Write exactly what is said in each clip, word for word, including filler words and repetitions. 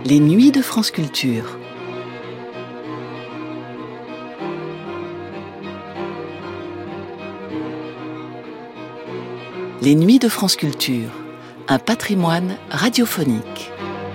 Les nuits de France Culture. Les nuits de France Culture, un patrimoine radiophonique.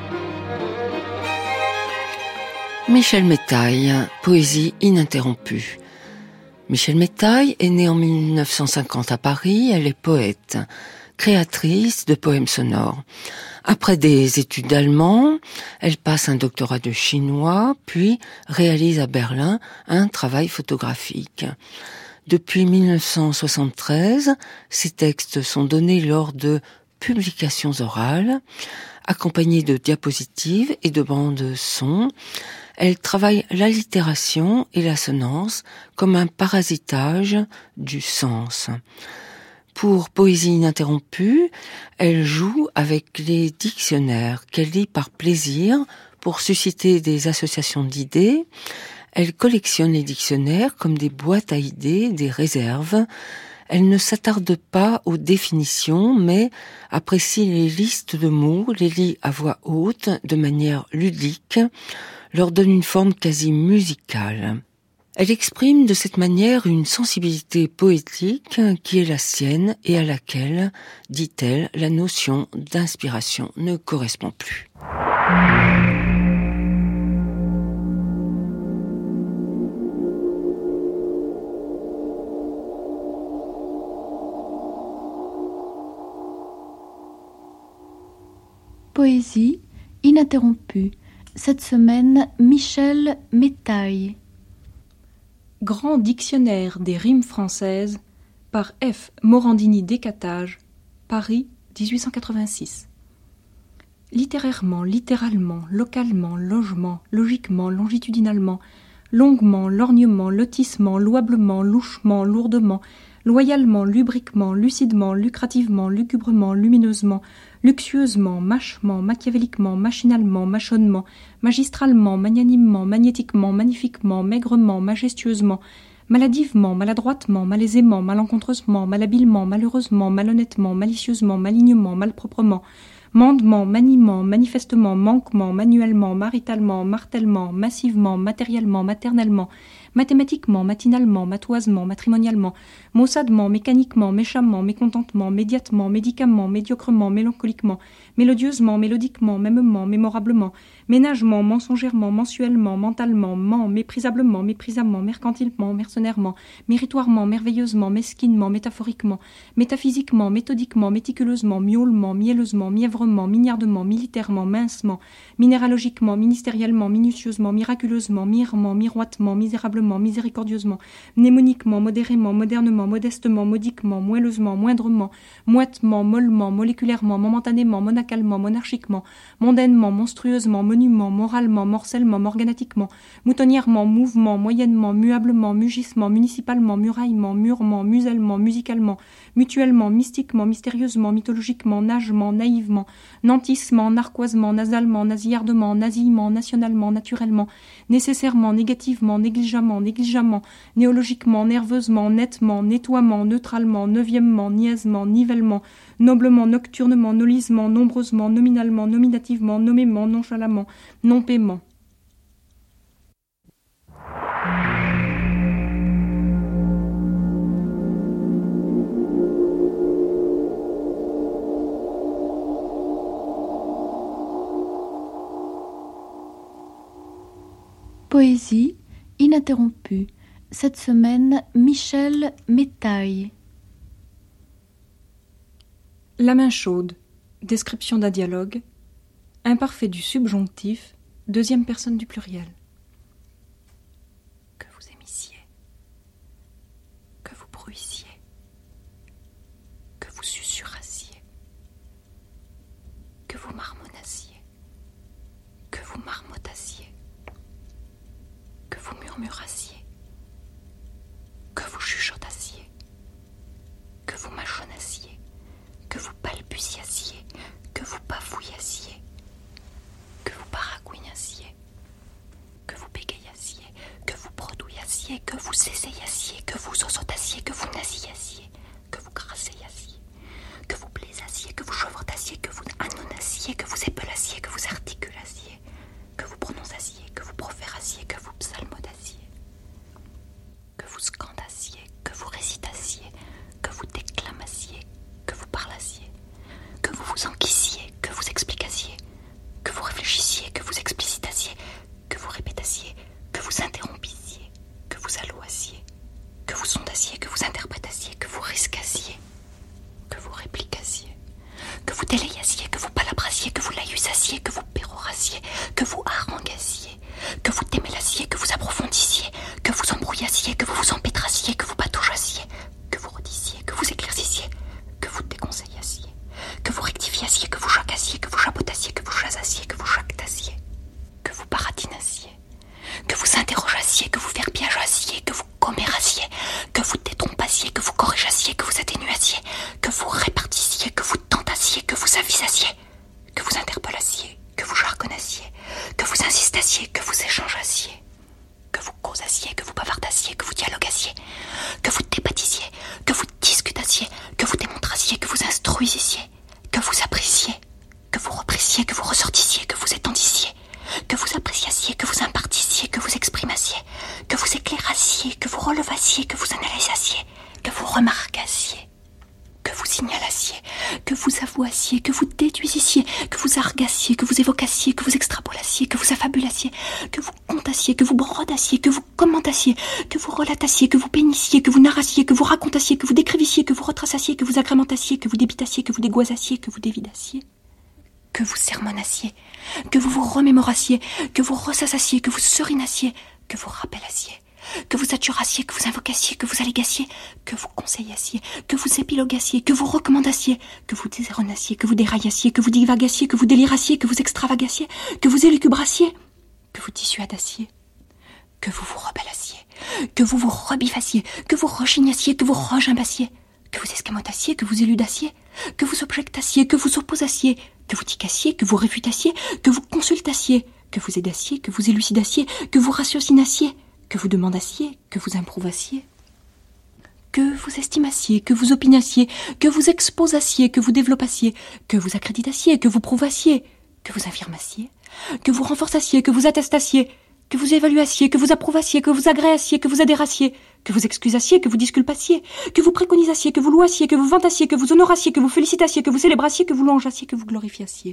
Michel Métaille, poésie ininterrompue. Michel Métaille est née en mille neuf cent cinquante à Paris, elle est poète, créatrice de poèmes sonores. Après des études d'allemand, elle passe un doctorat de chinois, puis réalise à Berlin un travail photographique. Depuis mille neuf cent soixante-treize, ses textes sont donnés lors de publications orales, accompagnés de diapositives et de bandes son. Elle travaille l'allitération et l'assonance comme un parasitage du sens. Pour Poésie ininterrompue, elle joue avec les dictionnaires qu'elle lit par plaisir pour susciter des associations d'idées. Elle collectionne les dictionnaires comme des boîtes à idées, des réserves. Elle ne s'attarde pas aux définitions, mais apprécie les listes de mots, les lit à voix haute, de manière ludique, leur donne une forme quasi musicale. Elle exprime de cette manière une sensibilité poétique qui est la sienne et à laquelle, dit-elle, la notion d'inspiration ne correspond plus. Poésie ininterrompue. Cette semaine, Michel Métaille. Grand dictionnaire des rimes françaises par F. Morandini Décatage, Paris, dix-huit cent quatre-vingt-six. Littérairement, littéralement, localement, logement, logiquement, longitudinalement, longuement, lorgnement, lotissement, louablement, louchement, lourdement, loyalement, lubriquement, lucidement, lucrativement, lugubrement, lumineusement, luxueusement, mâchement, machiavéliquement, machinalement, mâchonnement, magistralement, magnanimement, magnétiquement, magnifiquement, maigrement, majestueusement, maladivement, maladroitement, malaisément, malencontreusement, malhabilement, malheureusement, malhonnêtement, malicieusement, malignement, malproprement, mandement, maniement, manifestement, manquement, manuellement, maritalement, martèlement, massivement, matériellement, maternellement, mathématiquement, matinalement, matoisement, matrimonialement, maussadement, mécaniquement, méchamment, mécontentement, médiatement, médicament, médiocrement, mélancoliquement, mélodieusement, mélodiquement, mêmement, mémorablement, ménagement, mensongèrement, mensuellement, mentalement, ment, méprisablement, méprisamment, mercantilement, mercenairement, méritoirement, merveilleusement, mesquinement, métaphoriquement, métaphysiquement, méthodiquement, méticuleusement, miaulement, mielleusement, mièvrement, mignardement, militairement, mincement, minéralogiquement, ministériellement, minutieusement, miraculeusement, mirement, miroitement, misérablement, miséricordieusement, mnémoniquement, modérément, modernement, modestement, modiquement, moelleusement, moindrement, moitement, mollement, moléculairement, momentanément, monacalement, monarchiquement, mondainement, monstrueusement, monument, moralement, morcellement, morganatiquement, moutonnièrement, mouvement, moyennement, muablement, mugissement, municipalement, muraillement, murement, musellement, musicalement, mutuellement, mystiquement, mystérieusement, mythologiquement, nagement, naïvement, nantissement, narquoisement, nasalement, nasillardement, nasillement, nationalement, naturellement, nécessairement, négativement, négligemment, négligemment, néologiquement, nerveusement, nettement, nettoiement, neutralement, neuvièmement, niaisement, nivellement, noblement, nocturnement, nolisement, nombreusement, nominalement, nominativement, nommément, nonchalamment, non-paiement. Poésie ininterrompue. Cette semaine, Michel Métaille. La main chaude. Description d'un dialogue. Imparfait du subjonctif. Deuxième personne du pluriel. Que vous aimissiez. Que vous bruissiez. Que vous susurrassiez. Que vous marmonnassiez. Que vous marmottassiez. Que vous murmurassiez, que vous chuchotassiez, que vous mâchonnassiez, que vous balbutiassiez, que vous bafouillassiez, que vous baragouinassiez, que vous bégayassiez, que vous bredouillassiez, que vous essayassiez, que vous sosotassiez, que vous nasillassiez, que vous grasseyassiez, que vous plaisassiez, que vous chevotassiez, que vous annonnassiez, que vous épelassiez, que vous articulassiez, délayassiez, que vous palabrassiez, que vous laïusassiez, que vous pérorassiez, que vous harangassiez, que vous démêlassiez, que vous approfondissiez, que vous embrouillassiez, que vous vous empêtrassiez, que vous pataugeassiez, que vous redissiez, que vous éclaircissiez, que vous déconseillassiez, que vous rectifiassiez, que vous jacassiez, que vous chapeautassiez, que vous chasassiez, que vous jactassiez, que vous baratinassiez, que vous interrogeassiez, que vous verbiageassiez, que vous commérassiez, que vous détrompassiez, que vous corrigeassiez, que vous atténuassiez, que vous répartissiez, que vous tentassiez, que vous avisassiez, que vous interpellassiez, que vous jargonnassiez, que vous insistassiez, que vous échangeassiez, que vous causassiez, que vous bavardassiez, que vous dialogassiez, que vous débattissiez, que vous discutassiez, que vous démontrassiez, que vous instruisissiez, que vous apprissiez, que vous reprissiez, que vous ressortissiez, que vous étendissiez, que vous appréciassiez, que vous impartissiez, que vous exprimassiez, que vous éclairassiez, que vous relevassiez, que vous analysassiez, que vous remarquassiez, que vous signalassiez, que vous avouassiez, que vous déduisissiez, que vous argassiez, que vous évocassiez, que vous extrapolassiez, que vous affabulassiez, que vous contassiez, que vous brodassiez, que vous commentassiez, que vous relatassiez, que vous peignissiez, que vous narrassiez, que vous racontassiez, que vous décrivissiez, que vous retraçassiez, que vous agrémentassiez, que vous débitassiez, que vous dégoisassiez, que vous dévidassiez, que vous sermonassiez, que vous vous remémorassiez, que vous ressassassiez, que vous serinassiez, que vous rappelassiez, que vous adjurassiez, que vous invocassiez, que vous allégassiez, que vous conseillassiez, que vous épilogassiez, que vous recommandassiez, que vous déserronassiez, que vous déraillassiez, que vous divagassiez, que vous délirassiez, que vous extravagassiez, que vous élucubrassiez, que vous dissuadassiez, que vous vous rebellassiez, que vous vous rebiffassiez, que vous rechignassiez, que vous regimbassiez, que vous escamotassiez, que vous éludassiez, que vous objectassiez, que vous opposassiez, que vous ticassiez, que vous réfutassiez, que vous consultassiez, que vous aidassiez, que vous élucidassiez, que vous ratiocinassiez, que vous demandassiez, que vous improuvassiez, que vous estimassiez, que vous opinassiez, que vous exposassiez, que vous développassiez, que vous accréditassiez, que vous prouvassiez, que vous affirmassiez, que vous renforçassiez, que vous attestassiez, que vous évaluassiez, que vous approuvassiez, que vous agréassiez, que vous adhérassiez, que vous excusassiez, que vous disculpassiez, que vous préconisassiez, que vous louassiez, que vous vantassiez, que vous honorassiez, que vous félicitassiez, que vous célébrassiez, que vous louangeassiez, que vous glorifiassiez.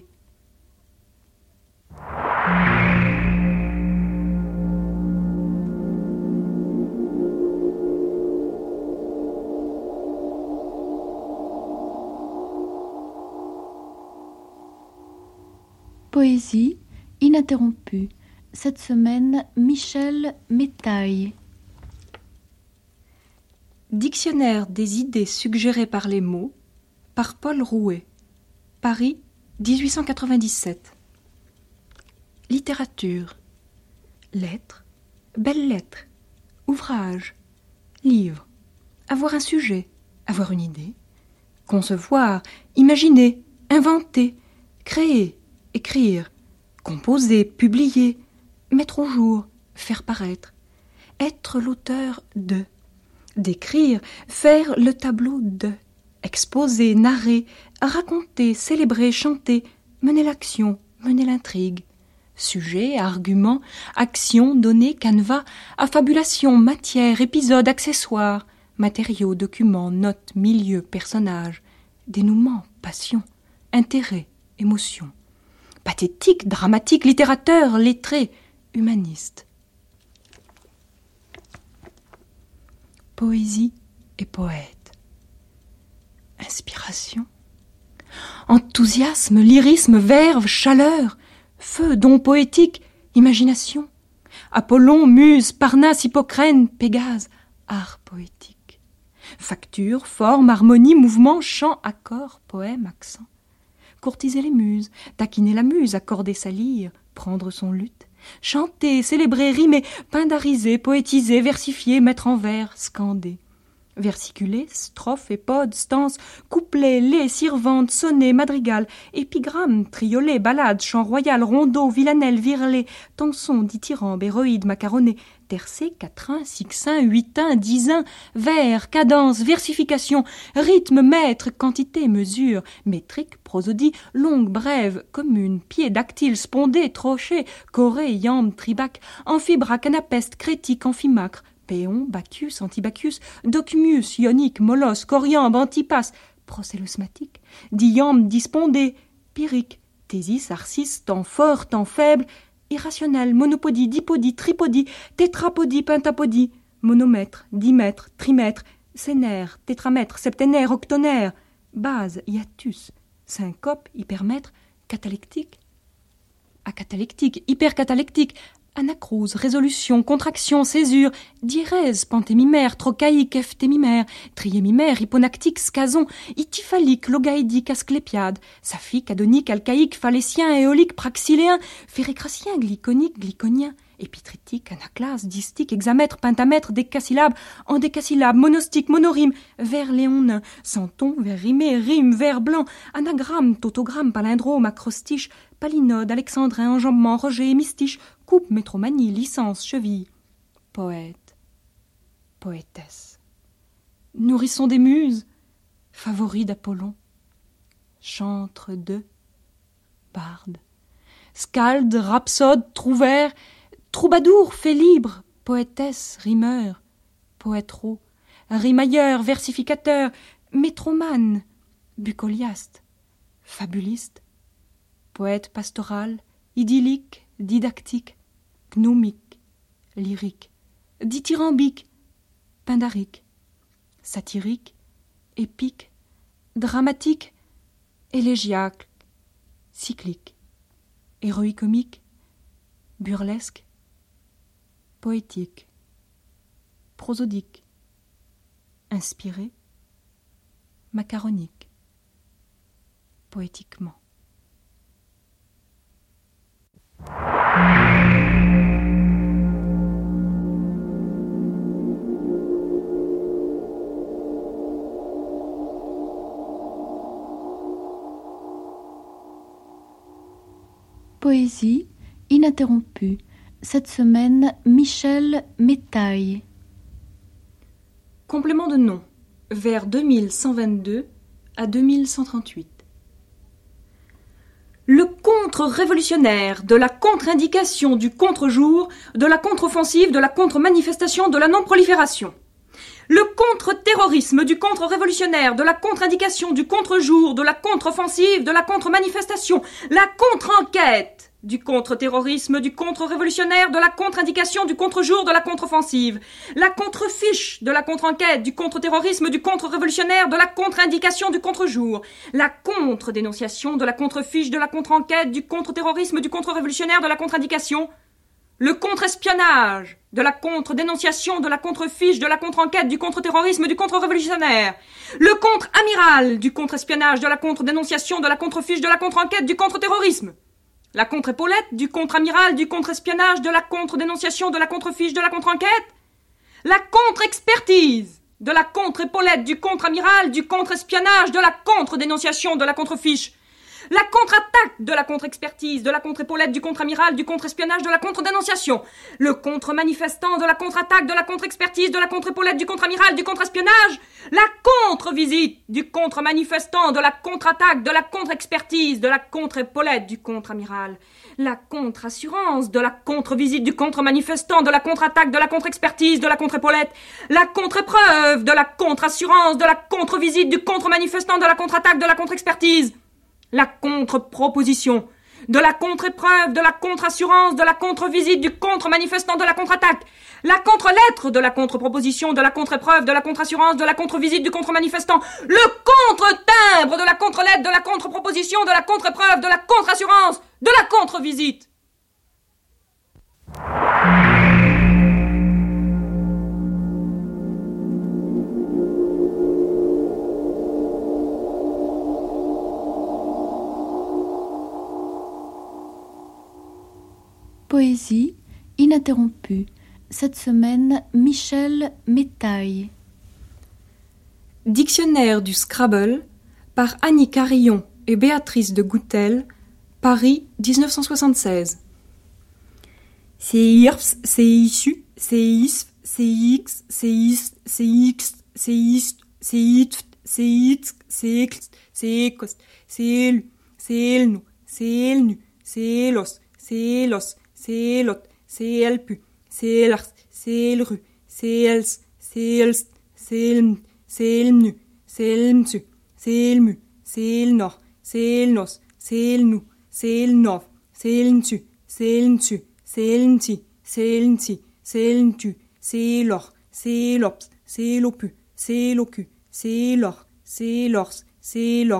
Poésie ininterrompue. Cette semaine, Michel Métaille. Dictionnaire des idées suggérées par les mots, par Paul Rouet. Paris, dix-huit cent quatre-vingt-dix-sept. Littérature. Lettres, belles lettres, ouvrage, livre. Avoir un sujet, avoir une idée. Concevoir, imaginer, inventer, créer, écrire, composer, publier, mettre au jour, faire paraître, être l'auteur de, décrire, faire le tableau de, exposer, narrer, raconter, célébrer, chanter, mener l'action, mener l'intrigue, sujet, argument, action, données, canevas, affabulation, matière, épisode, accessoire, matériaux, documents, notes, milieu, personnage, dénouement, passion, intérêt, émotion. Pathétique, dramatique, littérateur, lettré, humaniste. Poésie et poète. Inspiration. Enthousiasme, lyrisme, verve, chaleur, feu, don poétique, imagination. Apollon, Muse, Parnasse, Hippocrène, Pégase, art poétique. Facture, forme, harmonie, mouvement, chant, accord, poème, accent. Courtiser les muses, taquiner la muse, accorder sa lyre, prendre son luth, chanter, célébrer, rimer, pindariser, poétiser, versifier, mettre en vers, scander. Versiculer, strophe, épode, stances, couplets, lait, sirvante, sonnet, madrigal, épigramme, triolet, ballade, chant royal, rondeau, villanelle, virelai, tanson, dithyrambe, héroïde, macaroné, tercé, quatrain, sixin, huitain, dizain, vers, cadence, versification, rythme, mètre, quantité, mesure, métrique, prosodie, longue, brève, commune, pied, dactyle, spondé, trochet, choré, iambe, tribac, amphibra, canapeste, crétique, amphimacre, péon, bacchus, antibacchus, docmius, ionique, molosse, coriambe, antipas, prosélusmatique, diambe, dispondé, pyrrhique, thésis, arcis, temps fort, temps faible, irrationnel, monopodie, dipodie, tripodie, tétrapodie, pentapodie, monomètre, dimètre, trimètre, sénaire, tétramètre, septénaire, octonaire, base, hiatus, syncope, hypermètre, catalectique. Acatalectique, hypercatalectique, anacrose, résolution, contraction, césure, diérèse, pantémimère, trochaïque, ephtémimère, triémimère, hyponactique, scason, ityphalique, logaïdique, asclépiade, saphique, adonique, alcaïque, phallécien, éolique, praxyléen, férécratien, glyconique, glyconien, épitrétique, anaclase, distique, hexamètre, pentamètre, décasyllabe, endécasyllabe, monostique, monorime, vers léonin, centon, vers rimé, rime, vers blanc, anagramme, tautogramme, palindrome, acrostiche, palinode, alexandrin, enjambement, rejet, mystiche, coupe, métromanie, licence, cheville. Poète, poétesse, nourrisson des muses, favori d'Apollon, chantre de, barde, scalde, rhapsode, trouvère, troubadour, fait libre, poétesse, rimeur, poètero, rimailleur, versificateur, métromane, bucoliaste, fabuliste, poète pastoral, idyllique, didactique, gnomique, lyrique, dithyrambique, pindarique, satirique, épique, dramatique, élégiaque, cyclique, héroïcomique, burlesque, poétique, prosodique, inspiré, macaronique, poétiquement. Poésie ininterrompue. Cette semaine, Michel Métaille. Complément de nom. Vers deux mille cent vingt-deux à deux mille cent trente-huit. Le contre-révolutionnaire, de la contre-indication, du contre-jour, de la contre-offensive, de la contre-manifestation, de la non-prolifération. Le contre-terrorisme, du contre-révolutionnaire, de la contre-indication, du contre-jour, de la contre-offensive, de la contre-manifestation, la contre-enquête, du contre-terrorisme, du contre-révolutionnaire, de la contre-indication, du contre-jour, de la contre-offensive, la contre-fiche, de la contre-enquête, du contre-terrorisme, du contre-révolutionnaire, de la contre-indication, du contre-jour, la contre-dénonciation, de la contre-fiche, de la contre-enquête, du contre-terrorisme, du contre-révolutionnaire, de la contre-indication, le contre-espionnage, de la contre-dénonciation, de la contre-fiche, de la contre-enquête, du contre-terrorisme, du contre-révolutionnaire, le contre-amiral, du contre-espionnage, de la contre-dénonciation, de la contre-fiche, de la contre-enquête, du contre-terrorisme, la contre-épaulette, du contre-amiral, du contre-espionnage, de la contre-dénonciation, de la contre-fiche, de la contre-enquête, la contre-expertise, de la contre-épaulette, du contre-amiral, du contre-espionnage, de la contre-dénonciation, de la contre-fiche, la contre-attaque, de la contre-expertise, de la contre-épaulette, du contre-amiral, du contre-espionnage, de la contre-dénonciation, le contre-manifestant, de la contre-attaque, de la contre-expertise, de la contre-épaulette, du contre-amiral, du contre-espionnage, la contre-visite, du contre-manifestant, de la contre-attaque, de la contre-expertise, de la contre-épaulette, du contre-amiral, la contre-assurance, de la contre-visite, du contre-manifestant, de la contre-attaque, de la contre-expertise, de la contre-épaulette, la contre-épreuve, de la contre-assurance, de la contre-visite, du contre-manifestant, de la contre-attaque, de la contre-expertise, la contre-proposition, de la contre-épreuve, de la contre-assurance, de la contre-visite, du contre-manifestant, de la contre-attaque, la contre-lettre, de la contre-proposition, de la contre-épreuve, de la contre-assurance, de la contre-visite, du contre-manifestant, le contre-timbre, de la contre-lettre, de la contre-proposition, de la contre-épreuve, de la contre-assurance, de la contre-visite. Poésie ininterrompue. Cette semaine, Michel Métaille. Dictionnaire du Scrabble par Annie Carillon et Béatrice de Goutel, Paris dix-neuf cent soixante-seize. C'est IRPS, c'est ISU, c'est ISF, c'est X, c'est IS, c'est X, c'est IST, c'est ITF, c'est ITS, c'est X, c'est ECOS, c'est ELU, c'est ELNU, c'est ELNU, c'est ELOS, c'est ELOS, c'est ELOT, c'est ELPU, c'est ELARS, c'est ELRU, c'est ELS, c'est ELST, c'est ELM, c'est ELMNU, c'est ELMSU, c'est ELMU, c'est ELNOR, c'est ELNOS, c'est ELNU, c'est ELNOV, c'est ELNSU, c'est ELNSU, c'est ELNSI, c'est ELNSI, c'est ELNTU, c'est ELOR, c'est ELOPS, c'est ELOPU, c'est ELOCU, c'est ELOR, c'est ELORS, c'est ELORS,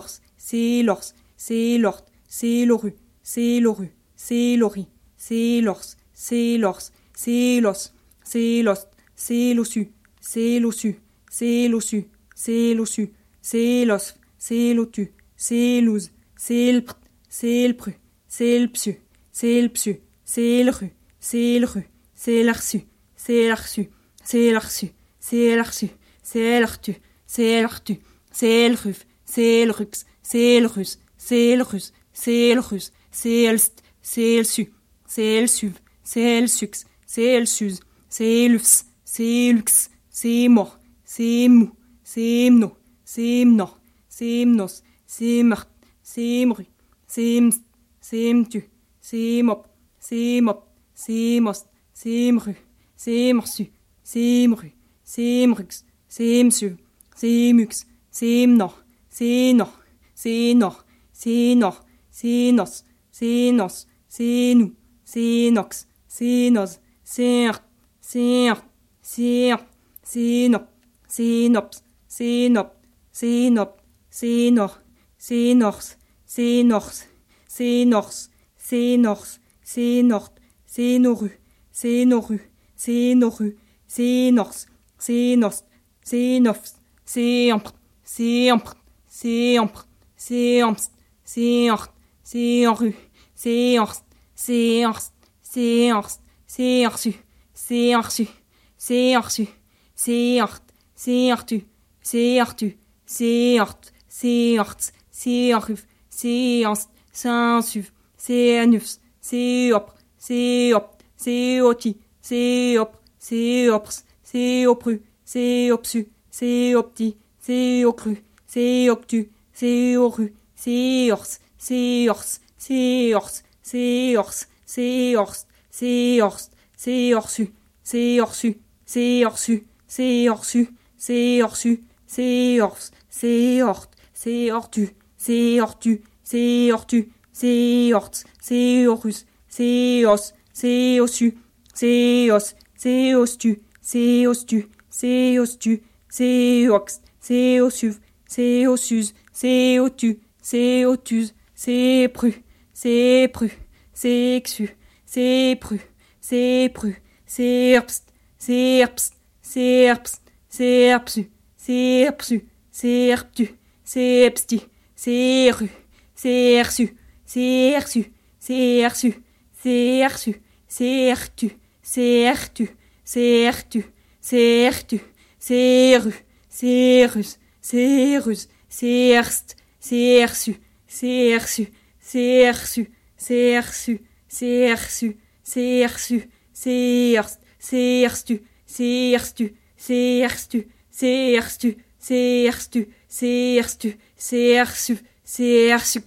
c'est l'ors, c'est l'ort, c'est l'oru, c'est l'oru, c'est l'ori, c'est l'ors, c'est l'ors, c'est l'os, c'est l'os, c'est l'ossu, c'est l'ossu, c'est l'ossu, c'est l'ossu, c'est l'os, c'est l'otu, c'est l'ouz, c'est le prt, c'est le pru, c'est le psu, c'est le psu, c'est le ru, c'est le ru, c'est l'arsu, c'est l'arsu, c'est l'arsu, c'est l'arsu, c'est l'artu, c'est l'artu, c'est le ruf, c'est le rux, c'est le russe, c'est le russe, c'est le russe, c'est le st, c'est le su, c'est le suv, c'est le sux, c'est le suz, c'est le ps, c'est lux, c'est mort, c'est mou, c'est mno, c'est mno, c'est mnos, c'est mart, c'est mru, c'est mst, c'est mtu, c'est mop, c'est mop, c'est most, c'est mru, c'est morsu, c'est mru, c'est mrux, c'est msuv, c'est mux, c'est mno, c'est no, c'est no, c'est no, c'est nos, c'est nos, c'est nous, c'est nox, c'est nos, c'est art, c'est art, c'est art, c'est nop, c'est nops, c'est nop, c'est nop, c'est nor, c'est nors, c'est nors, c'est nors, c'est nors, c'est nord, c'est noru, c'est noru, c'est noru, c'est nors, c'est nost, c'est nofs, c'est ampr, c'est ampr, c'est ampr, c'est ampst, c'est ort, c'est enru, c'est orst, c'est orst, c'est orst, c'est orsu, c'est orsu, c'est orsu, c'est ort, c'est ortu, c'est ortu, c'est ort, c'est ort, c'est oruf, c'est anst, c'est ansuv, c'est anufs, c'est opr, c'est opt, c'est oti, c'est opr, c'est oprs, c'est opru, c'est opsu, c'est opti, c'est ocru, c'est octu, c'est oru, c'est ors, c'est ors, c'est ors, c'est ors, c'est ors, c'est ors, c'est orsu, c'est orsu, c'est orsu, c'est orsu, c'est orsu, c'est ors, c'est ort, c'est ortu, c'est ortu, c'est ortu, c'est ort, c'est orus, c'est os, c'est ossu, c'est os, c'est ostu, c'est ostu, c'est ostu, c'est ox, c'est ossuv, c'est ossus, c'est otu, c'est otuse, c'est pru, c'est pru, c'est exu, c'est pru, c'est pru, c'est herbst, c'est herbst, c'est herbst, c'est herbsu, c'est herbsu, c'est herbtu, c'est hebsti, c'est heru, c'est hersu, c'est hersu, c'est hersu, c'est hersu, c'est hertu, c'est hertu, c'est hertu, c'est hertu, c'est heru, c'est herus, c'est herus, c'est herst, c'est hersu, c'est hersu, c'est hersu, c'est hersu, c'est hersu, c'est hersu, c'est herst, c'est herstu, c'est herstu, c'est herstu, c'est herstu, c'est herstu, c'est herstu, c'est hersu, c'est hersu.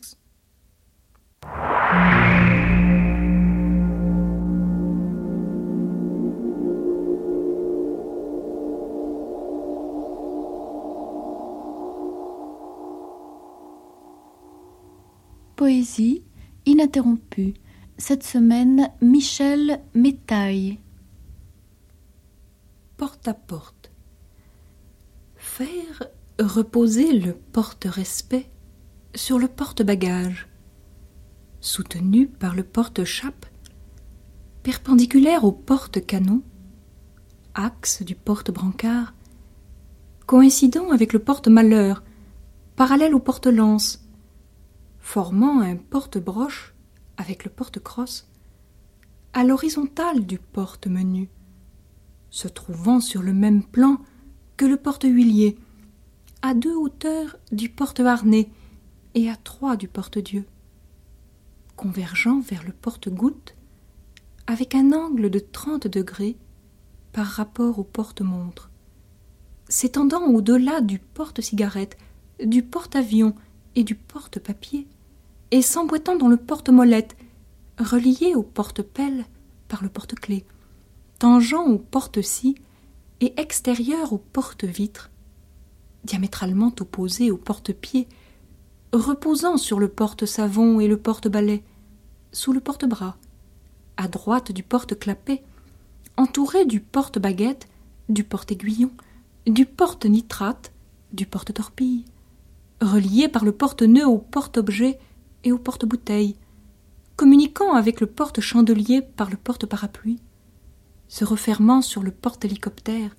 Poésie ininterrompue. Cette semaine, Michel Métaille. Porte à porte. Faire reposer le porte-respect sur le porte-bagage, soutenu par le porte-chape, perpendiculaire au porte-canon, axe du porte-brancard, coïncidant avec le porte-malheur, parallèle au porte-lance, formant un porte-broche avec le porte-crosse, à l'horizontale du porte-menu, se trouvant sur le même plan que le porte-huilier, à deux hauteurs du porte-harnais et à trois du porte-dieu, convergeant vers le porte-goutte avec un angle de trente degrés par rapport au porte-montre, s'étendant au-delà du porte-cigarette, du porte-avion et du porte-papier, et s'emboîtant dans le porte-molette, relié au porte-pelle par le porte-clés, tangent au porte-scie et extérieur au porte-vitre, diamétralement opposé au porte-pied, reposant sur le porte-savon et le porte-balai, sous le porte-bras, à droite du porte-clapet, entouré du porte-baguette, du porte-aiguillon, du porte-nitrate, du porte-torpille, relié par le porte-nœud au porte-objet et au porte-bouteille, communiquant avec le porte-chandelier par le porte-parapluie, se refermant sur le porte-hélicoptère,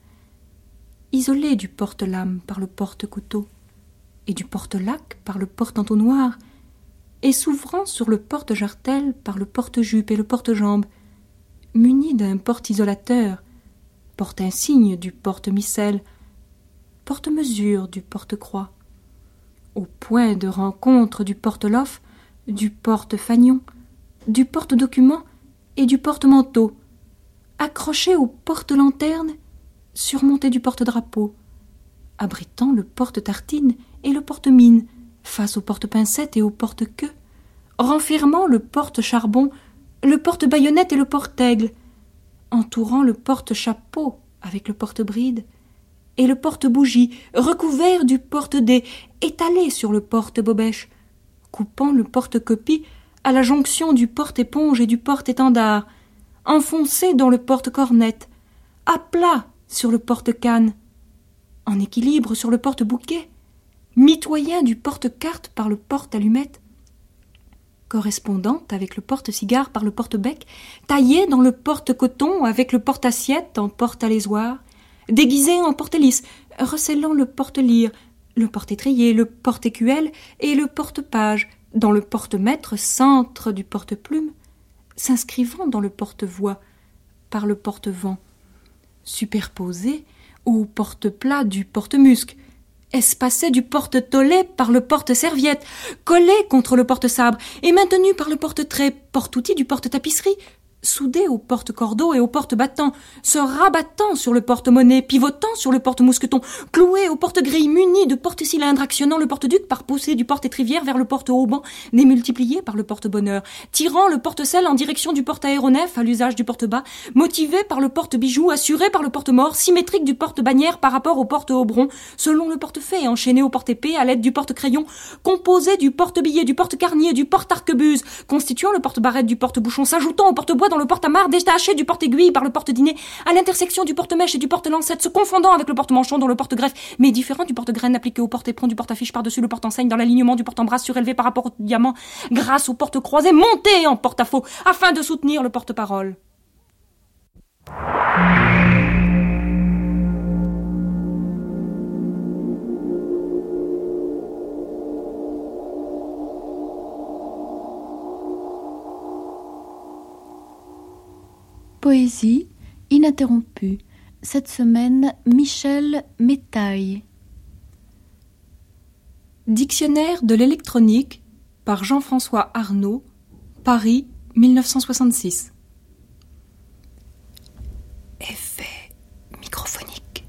isolé du porte-lame par le porte-couteau et du porte-lac par le porte-entonnoir, et s'ouvrant sur le porte-jartel par le porte-jupe et le porte-jambe, muni d'un porte-isolateur, porte-insigne du porte-missel, porte-mesure du porte-croix, au point de rencontre du porte-lof, du porte-fanion, du porte-document et du porte-manteau, accroché au porte-lanterne, surmonté du porte-drapeau, abritant le porte-tartine et le porte-mine, face au porte-pincette et au porte-queue, renfermant le porte-charbon, le porte-baïonnette et le porte-aigle, entourant le porte-chapeau avec le porte-bride, et le porte-bougie, recouvert du porte-dé, étalé sur le porte-bobèche, coupant le porte-copie à la jonction du porte-éponge et du porte-étendard, enfoncé dans le porte-cornette, à plat sur le porte-canne, en équilibre sur le porte-bouquet, mitoyen du porte-carte par le porte-allumette, correspondante avec le porte-cigare par le porte-bec, taillé dans le porte-coton avec le porte-assiette en porte-alésoir, déguisé en porte-lisse, recelant le porte-lyre, le porte-étrier, le porte-écuelle et le porte-page, dans le porte-mètre centre du porte-plume, s'inscrivant dans le porte-voix par le porte-vent, superposé au porte-plat du porte-musc, espacé du porte-tolet par le porte-serviette, collé contre le porte-sabre et maintenu par le porte-trait, porte-outil du porte-tapisserie, soudé au porte-cordeau et au porte-battant, se rabattant sur le porte-monnaie, pivotant sur le porte-mousqueton, cloué au porte-grille, muni de porte-cylindre, actionnant le porte-duc par poussée du porte-étrivière vers le porte-hauban, démultiplié par le porte-bonheur, tirant le porte-selle en direction du porte-aéronef à l'usage du porte-bas, motivé par le porte-bijou, assuré par le porte-mort, symétrique du porte-bannière par rapport au porte-haubron, selon le porte-fée, enchaîné au porte-épée à l'aide du porte-crayon, composé du porte-billet, du porte-carnier, du porte-arquebuse, constituant le porte-barrette du porte-bouchon, s'ajoutant au porte-bois dans le porte-amarre, détaché du porte-aiguille par le porte-dîner, à l'intersection du porte-mèche et du porte-lancette, se confondant avec le porte-manchon dans le porte-greffe, mais différent du porte-graine appliqué au porte-éperon du porte-affiche par-dessus le porte-enseigne dans l'alignement du porte-embrasse surélevé par rapport au diamant, grâce au porte-croisé monté en porte-à-faux, afin de soutenir le porte-parole. Poésie ininterrompue. Cette semaine, Michel Métaille. Dictionnaire de l'électronique par Jean-François Arnaud, Paris, mille neuf cent soixante-six. Effet microphonique.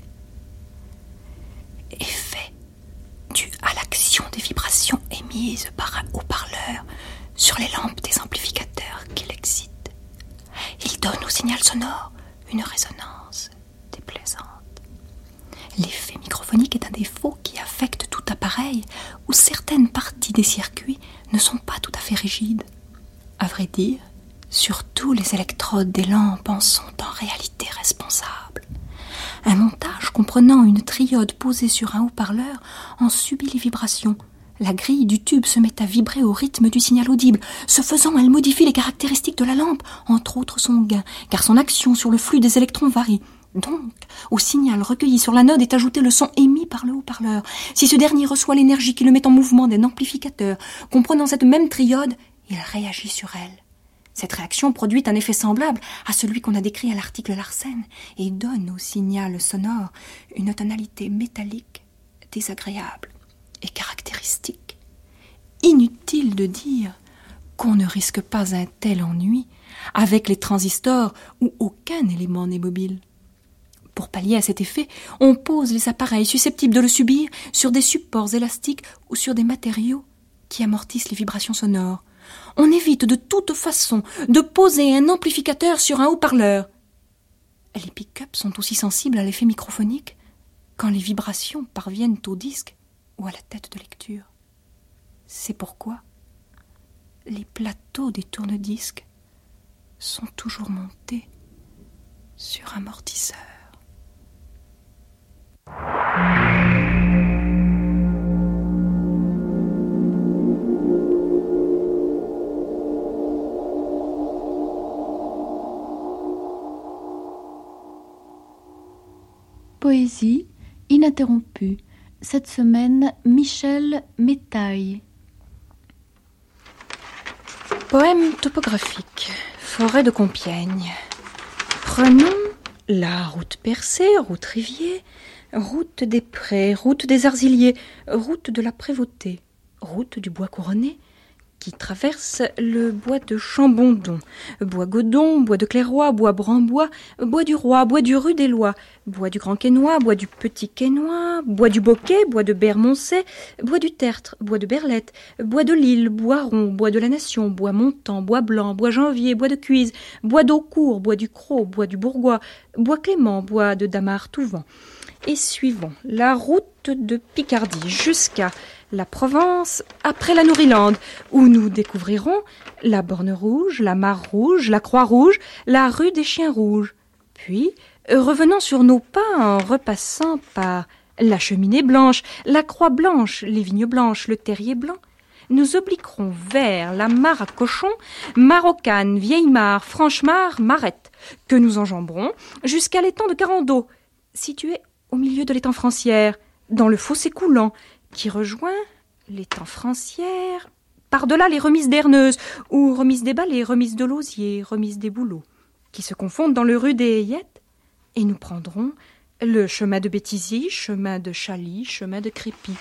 Effet dû à l'action des vibrations émises par un haut-parleur sur les lampes des amplificateurs qui l'excitent. Il donne au signal sonore une résonance déplaisante. L'effet microphonique est un défaut qui affecte tout appareil où certaines parties des circuits ne sont pas tout à fait rigides. À vrai dire, surtout les électrodes des lampes en sont en réalité responsables. Un montage comprenant une triode posée sur un haut-parleur en subit les vibrations. La grille du tube se met à vibrer au rythme du signal audible. Ce faisant, elle modifie les caractéristiques de la lampe, entre autres son gain, car son action sur le flux des électrons varie. Donc, au signal recueilli sur l'anode est ajouté le son émis par le haut-parleur. Si ce dernier reçoit l'énergie qui le met en mouvement d'un amplificateur, comprenant cette même triode, il réagit sur elle. Cette réaction produit un effet semblable à celui qu'on a décrit à l'article Larsen et donne au signal sonore une tonalité métallique désagréable et caractéristique. Inutile de dire qu'on ne risque pas un tel ennui avec les transistors où aucun élément n'est mobile. Pour pallier à cet effet, on pose les appareils susceptibles de le subir sur des supports élastiques ou sur des matériaux qui amortissent les vibrations sonores. On évite de toute façon de poser un amplificateur sur un haut-parleur. Les pick-ups sont aussi sensibles à l'effet microphonique quand les vibrations parviennent au disque ou à la tête de lecture. C'est pourquoi les plateaux des tourne-disques sont toujours montés sur amortisseur. Poésie ininterrompue. Cette semaine, Michel Métaille. Poème topographique. Forêt de Compiègne. Prenons la route percée, route Rivier, route des Prés, route des Arziliers, route de la Prévôté, route du Bois Couronné, qui traverse le bois de Chambondon, bois Godon, bois de Clairoy, bois Brambois, bois du Roi, bois du Rue des Lois, bois du Grand Quesnoy, bois du Petit Quesnoy, bois du Boquet, bois de Bermoncet, bois du Tertre, bois de Berlette, bois de Lille, bois Rond, bois de la Nation, bois Montant, bois Blanc, bois Janvier, bois de Cuise, bois d'Aucourt, bois du Crau, bois du Bourgois, bois Clément, bois de Damar-Touvent. Et suivons la route de Picardie jusqu'à la Provence, après la Nourilande, où nous découvrirons la Borne Rouge, la Mare Rouge, la Croix Rouge, la rue des Chiens Rouges. Puis, revenant sur nos pas en repassant par la Cheminée Blanche, la Croix Blanche, les Vignes Blanches, le Terrier Blanc, nous obliquerons vers la Mare à Cochon, Mare aux Cannes, Vieille Mare, Franche-Mare, Marette, que nous enjamberons jusqu'à l'étang de Carandeau, situé au milieu de l'étang Francière, dans le fossé coulant, qui rejoint l'étang Francière, par-delà les remises d'Erneuses, ou remises des Balais, remises de Lausier, remises des Bouleaux, qui se confondent dans le rue des Hayettes, et nous prendrons le chemin de Béthisy, chemin de Chaly, chemin de Crépy.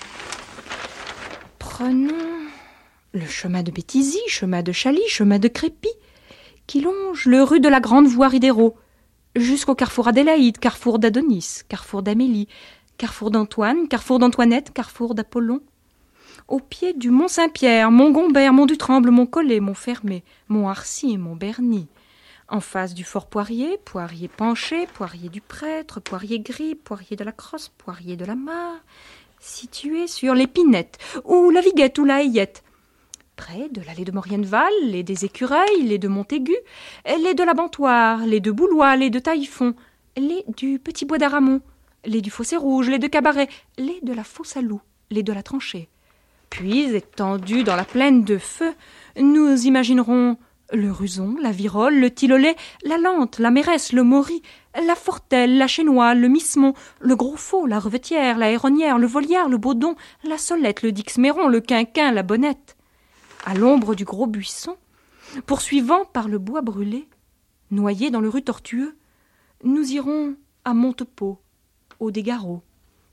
Prenons le chemin de Béthisy, chemin de Chaly, chemin de Crépy, qui longe le rue de la Grande Voirie d'Hérault, jusqu'au carrefour Adélaïde, carrefour d'Adonis, carrefour d'Amélie, carrefour d'Antoine, carrefour d'Antoinette, carrefour d'Apollon. Au pied du Mont Saint-Pierre, Mont Gombert, Mont du Tremble, Mont Collet, Mont Fermé, Mont Arcy et Mont Berny. En face du Fort Poirier, Poirier Penché, Poirier du Prêtre, Poirier Gris, Poirier de la Crosse, Poirier de la Mare, situé sur l'Épinette, ou la Viguette ou la Hayette. Près de l'allée de Maurienneval, les des Écureuils, les de Montaigu, les de la Bantoire, les de Boulois, les de Taillefond, les du Petit Bois d'Aramon, les du Fossé Rouge, les de Cabaret, les de la Fosse à Loup, les de la Tranchée. Puis, étendus dans la plaine de feu, nous imaginerons le Ruson, la Virole, le Tillelet, la Lante, la Méresse, le Maury, la Fortelle, la Chénois, le Mismon, le Gros Faux, la Revetière, la Héronnière, le Voliard, le Baudon, la Solette, le Dix-Méron, le Quinquin, la Bonnette. À l'ombre du gros buisson, poursuivant par le bois brûlé, noyé dans le rue Tortueux, nous irons à Montepot, au Dégarot.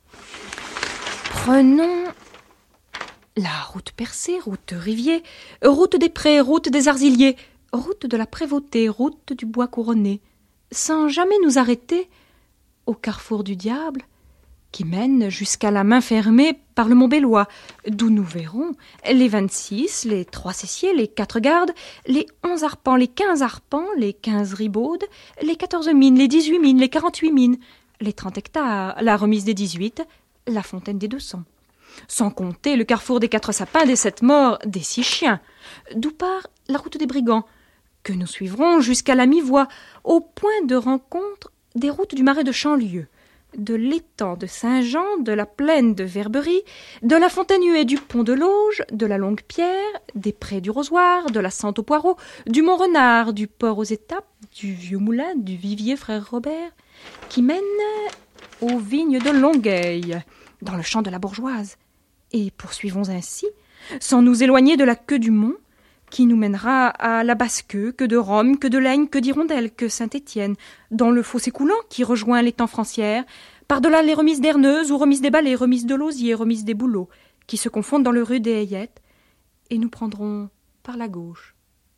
Prenons la route percée, route Rivier, route des Prés, route des Arziliers, route de la Prévôté, route du Bois Couronné, sans jamais nous arrêter au carrefour du Diable, qui mène jusqu'à la main fermée par le Mont-Bellois, d'où nous verrons les vingt-six, les trois Cessiers, les quatre Gardes, les onze arpents, les quinze arpents, les quinze ribaudes, les quatorze mines, les dix-huit mines, les quarante-huit mines, les trente hectares, la remise des dix-huit, la fontaine des deux cents. Sans compter le carrefour des quatre sapins, des sept morts, des six chiens, d'où part la route des brigands, que nous suivrons jusqu'à la mi-voie, au point de rencontre des routes du marais de Chanlieu, de l'étang de Saint-Jean, de la plaine de Verberie, de la Fontaine-Huet, du pont de l'Auge, de la Longue-Pierre, des prés du Rosoir, de la Sente au Poireau, du Mont-Renard, du port aux Étapes, du Vieux Moulin, du Vivier Frère Robert, qui mène aux vignes de Longueuil, dans le champ de la Bourgeoise. Et poursuivons ainsi, sans nous éloigner de la queue du mont, qui nous mènera à la Basse-Queue, que de Rome, que de Laigne, que d'Hirondelle, que Saint-Étienne, dans le fossé coulant qui rejoint l'étang Francière, par-delà les remises d'Erneuses ou remises des Balais, remises de Lausier, remises des Bouleaux, qui se confondent dans le rue des Hayettes, et nous prendrons par la gauche.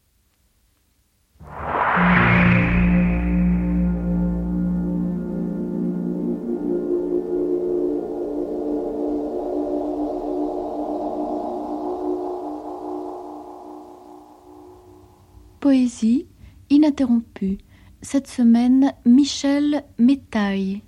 Poésie ininterrompue. Cette semaine, Michel Métaille.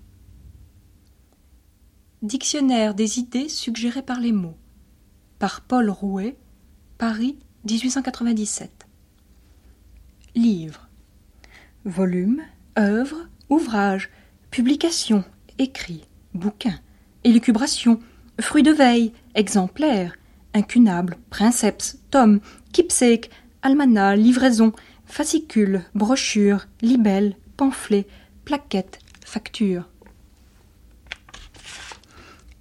Dictionnaire des idées suggérées par les mots. Par Paul Rouet, Paris, dix-huit cent quatre-vingt-dix-sept. Livre. Volume, œuvre, ouvrage, publication, écrit, bouquin, élucubration, fruit de veille, exemplaire, incunable, princeps, tome, keepsake, almanach, livraison, fascicule, brochure, libelle, pamphlet, plaquette, facture.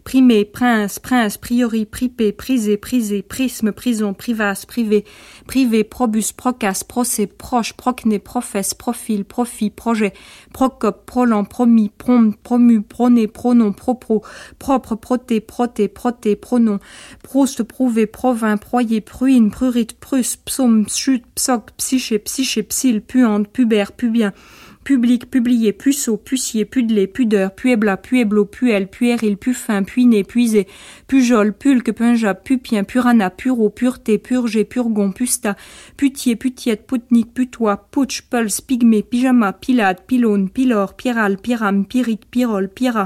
primé, prince, prince, priori, pripé, prisé, prisé, prisme, prison, privace, privé, privé, probus, procas, procès, proche, procné, professe, profil, profit, projet, procope, prolant, promis, prom, promu, proné, pronom, propro, propre, proté, proté, proté, pronom, proust, prouvé, provin, proyer, pruine, prurite, prus, psaume, chute, psoc, psyché, psyché, psylle, puante, pubère, pubien, public, publié, puceau, pucier, pudelé, pudeur, puébla, puéblo, puel, puéril, pufin, puiné, puisé, pujol, pulque, punjab, pupien, purana, puro, pureté, purgé, purgon, pusta, putier, putiette, putnik, putois, putsch, pulse, pygmée, pyjama, pilade, pylône, pylore, pyral, pyram, pyrite, pyrol, pyra,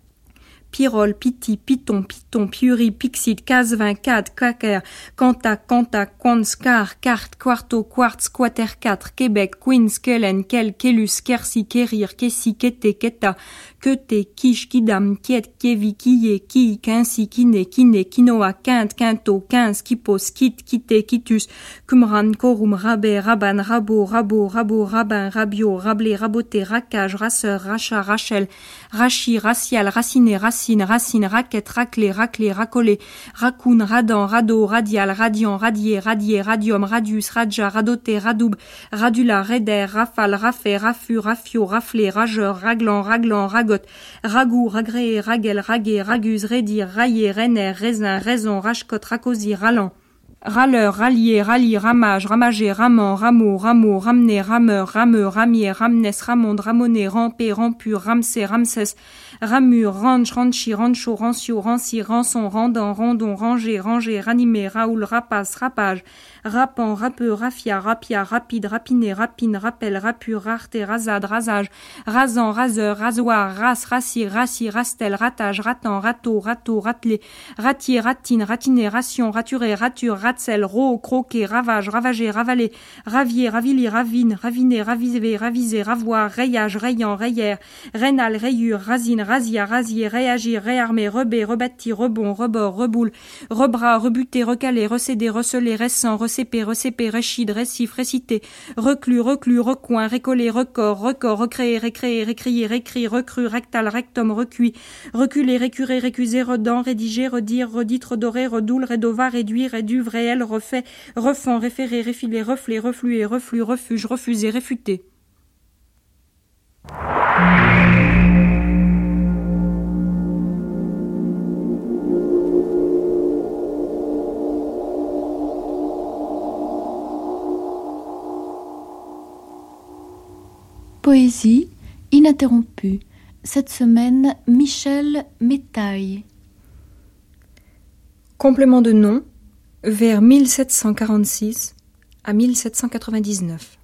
Pyrol, Piti, Piton, Piton, Piuri, Pixide, Casvin, Cad, Quaker, Canta, Canta, Quans, Car, Carte, Quarto, Quartz, Quater quatre, Québec, Queens, Kellen, Kel, Kelus, Kersi, Kerir, Kessi, Kete, Keta, Kete, Kish, Kidam, Kiet, Kevi, Kiye, Ki, Kinsi, Kine, Kine, Kinoa, Quinte, Quinto, Quinze, Kipos, Kit, Kite, Kitus, Qumran, Korum, Rabé, Raban, Rabo, Rabo, Rabo, Rabin, Rabio, Rablé, Raboté, Racage, Rasseur, Racha, Rachel, Rachi, Racial, Raciné, Racine, Racine, Raquette, Raclé, Raclé, Racolé, Raccoon, Radan, Rado, Radial, Radiant, Radier, Radier, Radium, Radius, Radja, Radoté, Radoub, Radula, Raider, Rafale, Raffet, Raffu, Raffio, Raflé, Rageur, Raglan, Raglan, Ragotte, Ragout, Ragré, Raguel, Ragué, Raguse, Rédir, Raillé, Rainer, Raisin, Raison, Rachcotte, Racosi, Rallant. Râleur, rallier, rallier, ramage, ramager, ramant, rameau, rameau, ramener, rameur, rameur, ramier, ramnès, ramonde, ramoner, ramper, rampur, ramsé, ramsès, ramure, ranch, ranchi, rancho, rancio, ranci, rançon, rendant, randon, ranger, ranger, ranimer, raoul, rapace, rapage, rapant, rapeux, rafia, rapia, rapide, rapiné, rapine, rappel, rapure, rareté, rasade, rasage, rasant, raseur, rasoir, race, raci, raci, rastel, ratage, ratant, râteau, râteau, ratelé, ratier, ratine, ratiné, ration, raturé, rature, ratsel, ro, croquer, ravage, ravager, ravaler, ravier, ravili, ravine, raviner, raviser, raviser, ravoir, rayage, rayant, rayère, rénal, rayure, rasine, rasia, rasier, réagir, réarmer, rebé, rebâtir, rebond, rebord, reboule, rebras, rebuter, recaler, recéder, receler, récent, recéper, recéper, réchide, récif, réciter, reclus, reclus, recoin, récoller, record, record, recréer, récréer, récrier, récrit, recru, rectal, rectum, recuit, reculer, récurer, récuser, redent, rédiger, redire, redite, redorer, redoule, redova, réduire, réduve, réel, refait, refend, référer, réfiler, reflet, refluer, reflux, refuge, refuser, réfuter. Poésie ininterrompue. Cette semaine, Michel Métaille. Complément de nom, vers mille sept cent quarante-six à mille sept cent quatre-vingt-dix-neuf.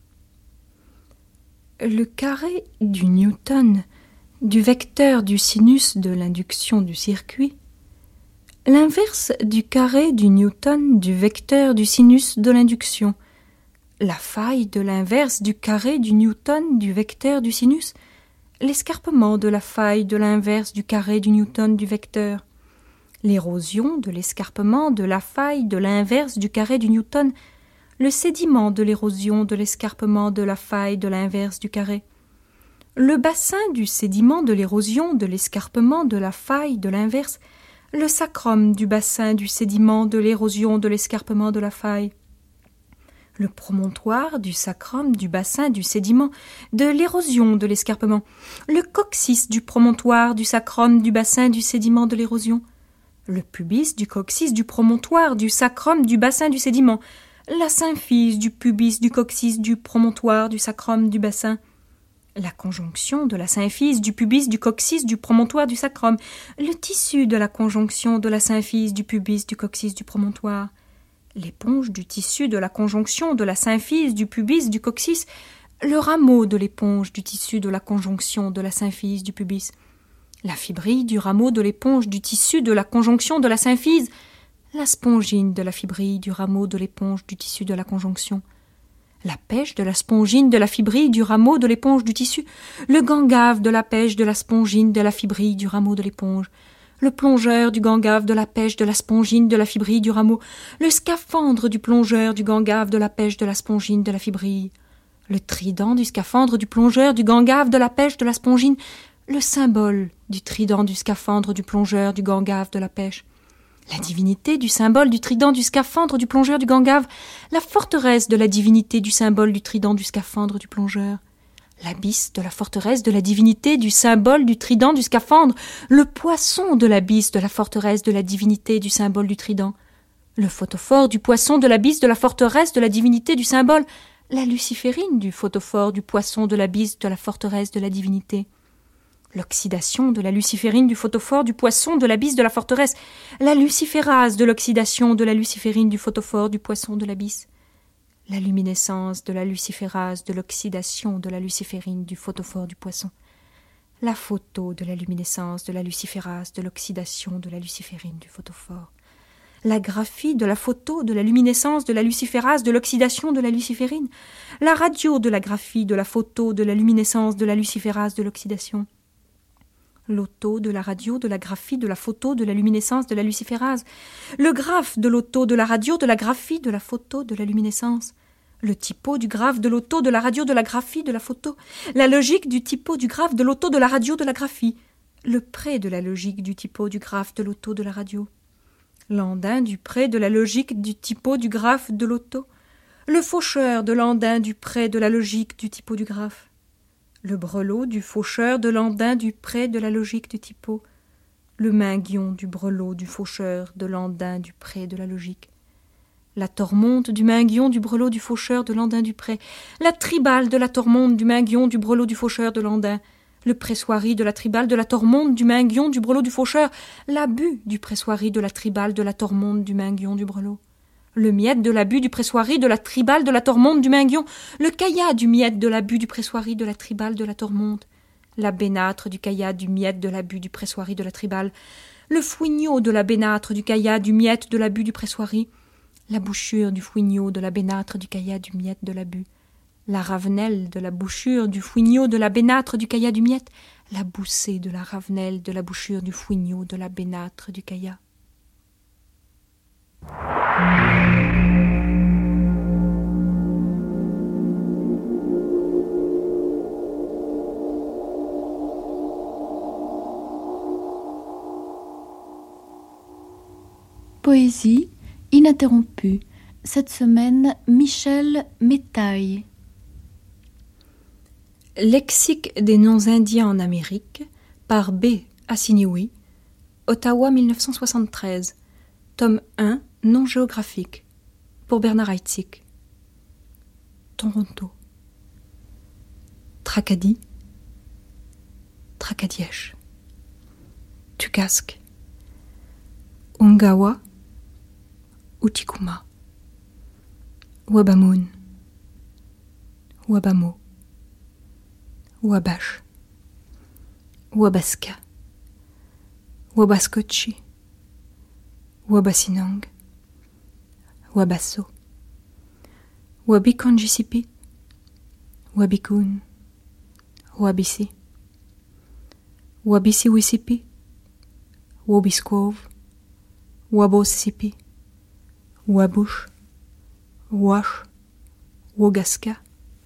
Le carré du Newton, du vecteur du sinus de l'induction du circuit, l'inverse du carré du Newton du vecteur du sinus de l'induction, la faille de l'inverse du carré du Newton du vecteur du sinus, l'escarpement de la faille de l'inverse du carré du Newton du vecteur, l'érosion de l'escarpement de la faille de l'inverse du carré du Newton, le sédiment de l'érosion de l'escarpement de la faille de l'inverse du carré, le bassin du sédiment de l'érosion de l'escarpement de la faille de l'inverse, le sacrum du bassin du sédiment de l'érosion de l'escarpement de la faille, le promontoire du sacrum du bassin du sédiment de l'érosion de l'escarpement, le coccyx du promontoire du sacrum du bassin du sédiment de l'érosion, le pubis du coccyx du promontoire du sacrum du bassin du sédiment, la symphyse du pubis du coccyx du promontoire du sacrum du bassin, la conjonction de la symphyse du pubis du coccyx du promontoire du sacrum, le tissu de la conjonction de la symphyse du pubis du coccyx du promontoire, l'éponge du tissu de la conjonction de la symphyse du pubis du coccyx, le rameau de l'éponge du tissu de la conjonction de la symphyse du pubis, la fibrille du rameau de l'éponge du tissu de la conjonction de la symphyse, la spongine de la fibrille du rameau de l'éponge du tissu de la conjonction, la pêche de la spongine de la fibrille du rameau de l'éponge du tissu, le gangave de la pêche de la spongine de la fibrille du rameau de l'éponge, le plongeur du gangave de la pêche de la spongine de la fibrille du rameau, le scaphandre du plongeur du gangave de la pêche de la spongine de la fibrille, le trident du scaphandre du plongeur du gangave de la pêche de la spongine, le symbole du trident du scaphandre du plongeur du Gangave de la pêche, la divinité du symbole du trident du scaphandre du plongeur du Gangave, la forteresse de la divinité du symbole du trident du scaphandre du plongeur, l'abysse de la forteresse de la divinité du symbole du trident du scaphandre, le poisson de l'abysse de la forteresse de la divinité du symbole du trident, le photophore du poisson de l'abysse de la forteresse de la divinité du symbole, la luciférine du photophore du poisson de l'abysse de la forteresse de la divinité, l'oxydation de la luciférine du photophore du poisson de l'abysse de la forteresse, la luciférase de l'oxydation de la luciférine du photophore du poisson de l'abysse, la luminescence de la luciférase de l'oxydation de la luciférine du photophore du poisson, la photo de la luminescence de la luciférase de l'oxydation de la luciférine du photophore, la graphie de la photo de la luminescence de la luciférase de l'oxydation de la luciférine, la radio de la graphie de la photo de la luminescence de la luciférase de l'oxydation, l'auto de la radio de la graphie de la photo de la luminescence de la luciférase, le graphe de l'auto de la radio de la graphie de la photo de la luminescence, le typo du graphe de l'auto de la radio de la graphie de la photo, la logique du typo du graphe de l'auto de la radio de la graphie, le pré de la logique du typo du graphe de l'auto de la radio, l'andin du pré de la logique du typo du graphe de l'auto, le faucheur de l'andin du pré de la logique du typo du graphe, le brelot du faucheur de l'andin du pré de la logique du typo, le minguion du brelot du faucheur de l'andin du pré de la logique, la tormonte du minguion du brelot du faucheur de l'andin du pré, la tribale de la tormonte du minguion du brelot du faucheur de l'andin, le pressoirie de la tribale de la tormonte du minguion du brelot du faucheur, l'abus du pressoirie de la tribale de la tormonte du minguion du brelot, le miette de l'abus du pressoirie de la tribale de la tormonte du minguion, le caillat du miette de l'abus du pressoirie de la tribale de la tormonte, la bénâtre du caillat du miette de l'abus du pressoirie de la tribale, le fouignot de la bénâtre du caillat du miette de l'abus du pressoirie, la bouchure du fouignot de la bénâtre du caillat du miette de l'abus, la ravenelle de la bouchure du fouignot de la bénâtre du caillat du miette, la boussée de la ravenelle de la bouchure du fouignot de la bénâtre du caillat. Poésie ininterrompue. Cette semaine, Michel Métaille. Lexique des noms indiens en Amérique, par B. Assiniwi, Ottawa mille neuf cent soixante-treize, tome un, nom géographique, pour Bernard Heidsieck. Toronto. Tracadie, Tracadiesh, Tukask, Ungawa, Utikuma, Wabamun, Wabamo, Wabash, Wabaska, Wabaskochi, Wabasinang, Wabasso, Wabikanjisipi, Wabikun, Wabisi, Wabisiwisipi, Wabiskov, Wabosipi, Wabush, Wash, Wogaska,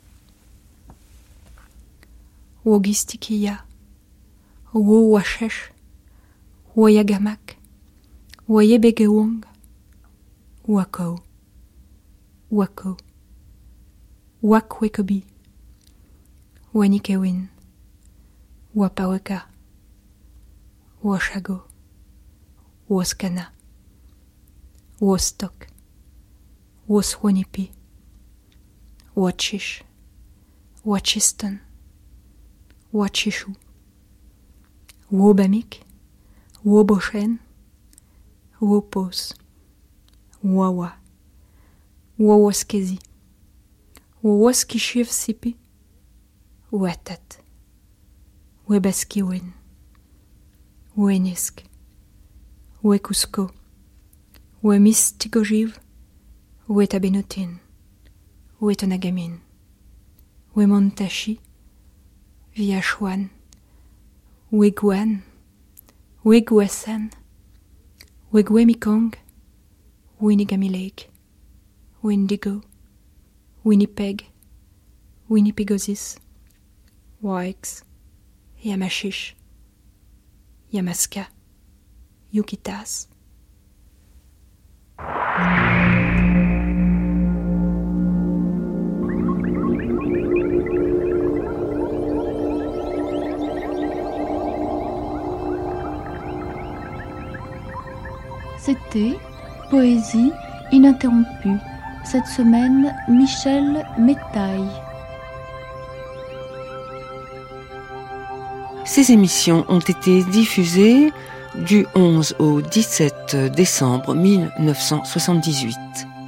Wogistikiya, Wowashesh, Woyagamak, Woyebegewong, Wako, Wako, Wakwekobi, Wanikewin, Wapaweka, Washago, Woskana, Wostok, Woswanipi, Wachish, Wachiston, Wachishu, Wobamik, Woboshen, Wopos, Wawa, Wawaskezi, Wawaskishivsipi, Watat, Webaskiwin, Wenisk, Wekusko, Wemistigojiv, Wetabenotin, Wetonagamin, Wemontashi, Viachwan, Wegwan, Wegwasan, Wegwemikong, Winigami Lake, Windigo, Winnipeg, Winnipegosis, Waix, Yamashish, Yamaska, Yukitas. C'était Poésie ininterrompue. Cette semaine, Michel Métaille. Ces émissions ont été diffusées du onze au dix-sept décembre mille neuf cent soixante-dix-huit.